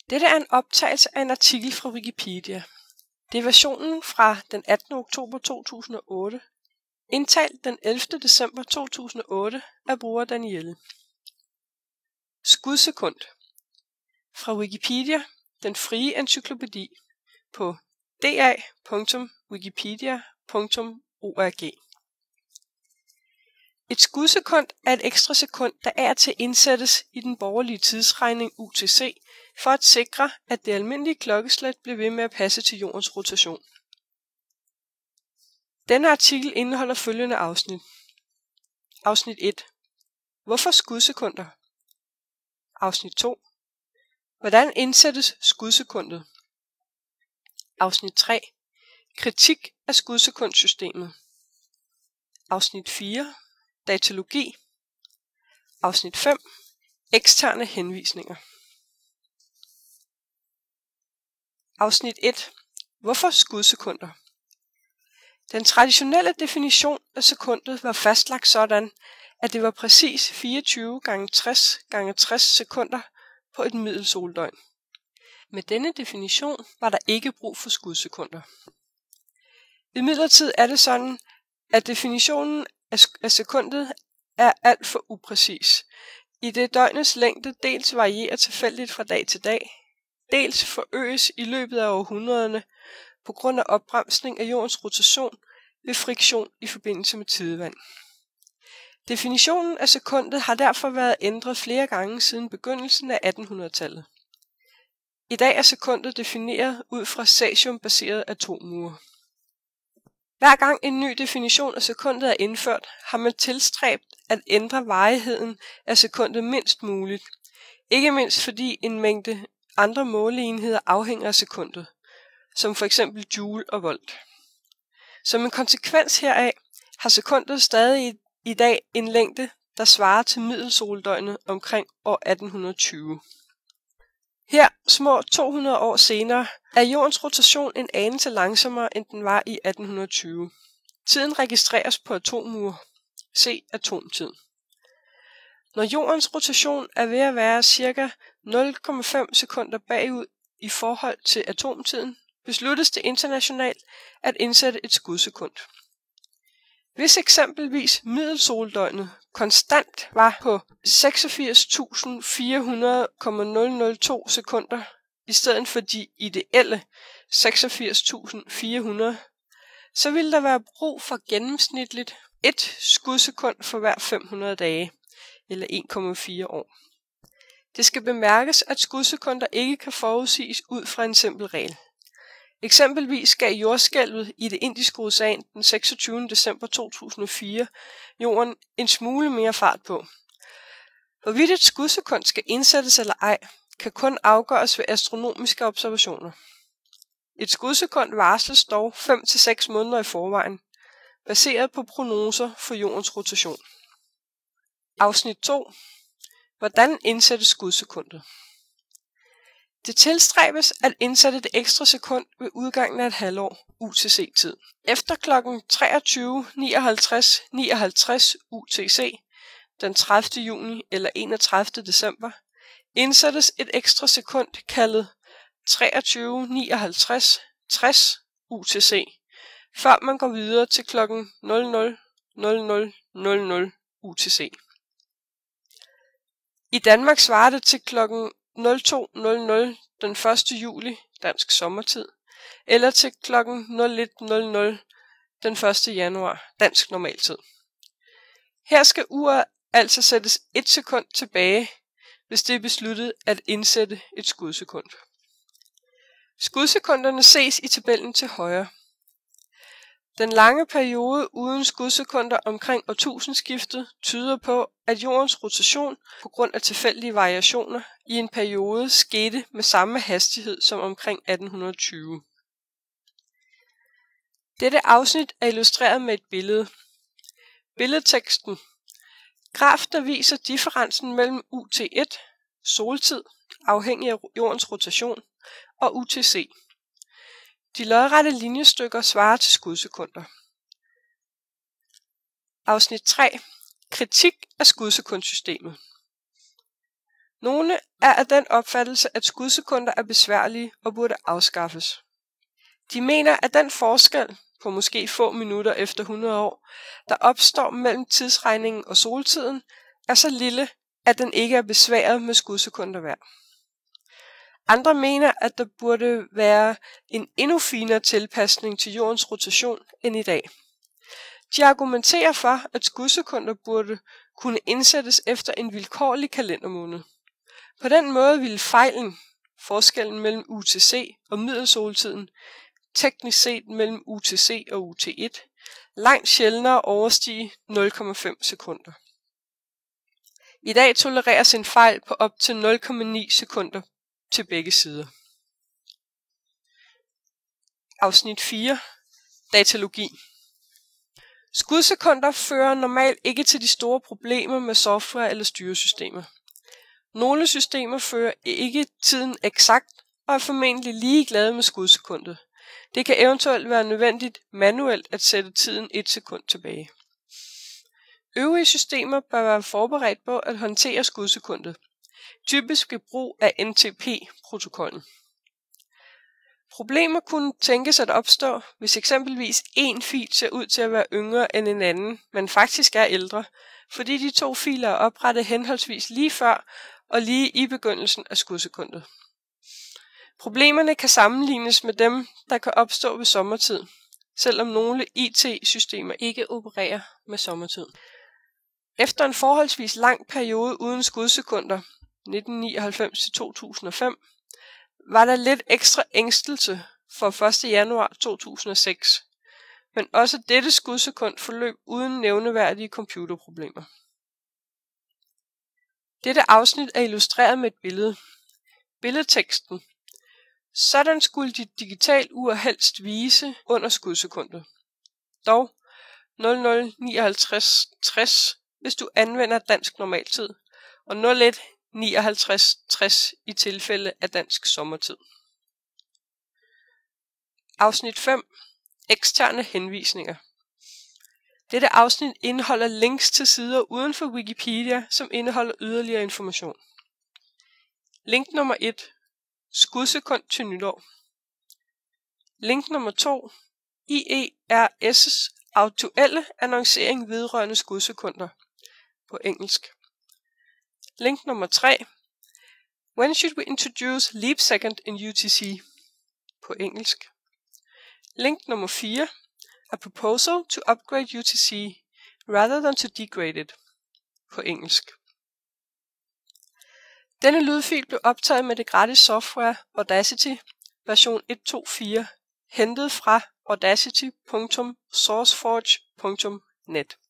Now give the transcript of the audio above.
Dette er en optagelse af en artikel fra Wikipedia. Det er versionen fra den 18. oktober 2008, indtalt den 11. december 2008 af bruger Danielle. Skudsekund. Fra Wikipedia, den frie encyklopædi, på da.wikipedia.org. Et skudsekund er et ekstra sekund, der af og til indsættes i den borgerlige tidsregning UTC, for at sikre, at det almindelige klokkeslæt bliver ved med at passe til jordens rotation. Denne artikel indeholder følgende afsnit. Afsnit 1. Hvorfor skudsekunder? Afsnit 2. Hvordan indsættes skudsekundet? Afsnit 3. Kritik af skudsekundsystemet. Afsnit 4. Datalogi. Afsnit 5. Eksterne henvisninger. Afsnit 1. Hvorfor skudsekunder? Den traditionelle definition af sekundet var fastlagt sådan, at det var præcis 24 gange 60 gange 60 sekunder på et middelsoldøgn. Med denne definition var der ikke brug for skudsekunder. Imidlertid er det sådan, at definitionen af sekundet er alt for upræcis, i det døgnets længde dels varierer tilfældigt fra dag til dag, dels forøges i løbet af århundrederne på grund af opbremsning af jordens rotation ved friktion i forbindelse med tidevand. Definitionen af sekundet har derfor været ændret flere gange siden begyndelsen af 1800-tallet. I dag er sekundet defineret ud fra cesium-baserede atomure. Hver gang en ny definition af sekundet er indført, har man tilstræbt at ændre varigheden af sekundet mindst muligt. Ikke mindst fordi en mængde andre måleenheder afhænger af sekundet, som f.eks. joule og volt. Som en konsekvens heraf har sekundet stadig i dag en længde, der svarer til middelsoldøgnet omkring år 1820. Her, små 200 år senere, er jordens rotation en anelse langsommere, end den var i 1820. Tiden registreres på atomure. Se atomtid. Når jordens rotation er ved at være ca. 0,5 sekunder bagud i forhold til atomtiden, besluttes det internationalt at indsætte et skudsekund. Hvis eksempelvis middelsoldøgnet konstant var på 86.400,002 sekunder i stedet for de ideelle 86.400, så ville der være brug for gennemsnitligt et skudsekund for hver 500 dage, eller 1,4 år. Det skal bemærkes, at skudsekunder ikke kan forudsiges ud fra en simpel regel. Eksempelvis gav jordskælvet i det Indiske Ocean den 26. december 2004 jorden en smule mere fart på. Hvorvidt et skudsekund skal indsættes eller ej, kan kun afgøres ved astronomiske observationer. Et skudsekund varsles dog 5 til 6 måneder i forvejen, baseret på prognoser for jordens rotation. Afsnit 2. Hvordan indsættes skudsekundet? Det tilstræbes at indsætte det ekstra sekund ved udgangen af et halvår UTC-tid. Efter kl. 23:59:59 UTC den 30. juni eller 31. december indsættes et ekstra sekund kaldet 23:59:60 UTC, før man går videre til kl. 00:00:00 UTC. I Danmark svarer det til kl. 02:00 den 1. juli, dansk sommertid, eller til kl. 01:00 den 1. januar, dansk normaltid. Her skal uret altså sættes 1 sekund tilbage, hvis det er besluttet at indsætte et skudsekund. Skudsekunderne ses i tabellen til højre. Den lange periode uden skudsekunder omkring årtusindskiftet tyder på, at jordens rotation på grund af tilfældige variationer i en periode skete med samme hastighed som omkring 1820. Dette afsnit er illustreret med et billede. Billedteksten. Graf, der viser differencen mellem UT1, soltid, afhængig af jordens rotation, og UTC. De lodrette linjestykker svarer til skudsekunder. Afsnit 3. Kritik af skudsekundsystemet. Nogle er af den opfattelse, at skudsekunder er besværlige og burde afskaffes. De mener, at den forskel på måske få minutter efter 100 år, der opstår mellem tidsregningen og soltiden, er så lille, at den ikke er besværet med skudsekunder hver. Andre mener, at der burde være en endnu finere tilpasning til jordens rotation end i dag. De argumenterer for, at skudsekunder burde kunne indsættes efter en vilkårlig kalendermåned. På den måde ville fejlen, forskellen mellem UTC og middelsoltiden, teknisk set mellem UTC og UT1, langt sjældnere overstige 0,5 sekunder. I dag tolereres en fejl på op til 0,9 sekunder til begge sider. Afsnit 4. Datalogi. Skudsekunder fører normalt ikke til de store problemer med software eller styresystemer. Nogle systemer fører ikke tiden eksakt og er formentlig ligeglade med skudsekundet. Det kan eventuelt være nødvendigt manuelt at sætte tiden 1 sekund tilbage. Øvrige systemer bør være forberedt på at håndtere skudsekundet, typisk ved brug af NTP-protokollen. Problemer kunne tænkes at opstå, hvis eksempelvis en fil ser ud til at være yngre end en anden, men faktisk er ældre, fordi de to filer er oprettet henholdsvis lige før og lige i begyndelsen af skudsekundet. Problemerne kan sammenlignes med dem, der kan opstå ved sommertid, selvom nogle IT-systemer ikke opererer med sommertid. Efter en forholdsvis lang periode uden skudsekunder, 1999-2005, var der lidt ekstra ængstelse for 1. januar 2006, men også dette skudsekund forløb uden nævneværdige computerproblemer. Dette afsnit er illustreret med et billede. Billedteksten. Sådan skulle dit digital ur helst vise under skudsekundet. Dog 00:59:60, hvis du anvender dansk normaltid, og 01:59:60 i tilfælde af dansk sommertid. Afsnit 5. Eksterne henvisninger. Dette afsnit indeholder links til sider uden for Wikipedia, som indeholder yderligere information. Link nummer 1. Skudsekund til nytår. Link nummer 2. IERS' aktuelle annoncering vedrørende skudsekunder på engelsk. Link nummer 3. When should we introduce leap second in UTC på engelsk. Link nummer 4. A proposal to upgrade UTC rather than to degrade it på engelsk. Denne lydfil blev optaget med det gratis software Audacity version 1.2.4, hentet fra audacity.sourceforge.net.